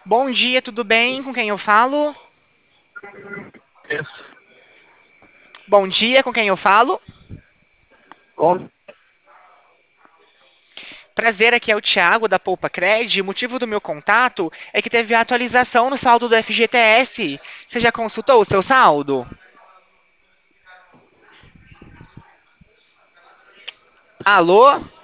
Bom dia, tudo bem? Com quem eu falo? Isso. Bom dia, com quem eu falo? Como? Prazer, aqui é o Thiago da Poupa Cred. O motivo do meu contato é que teve a atualização no saldo do FGTS. Você já consultou o seu saldo? Alô?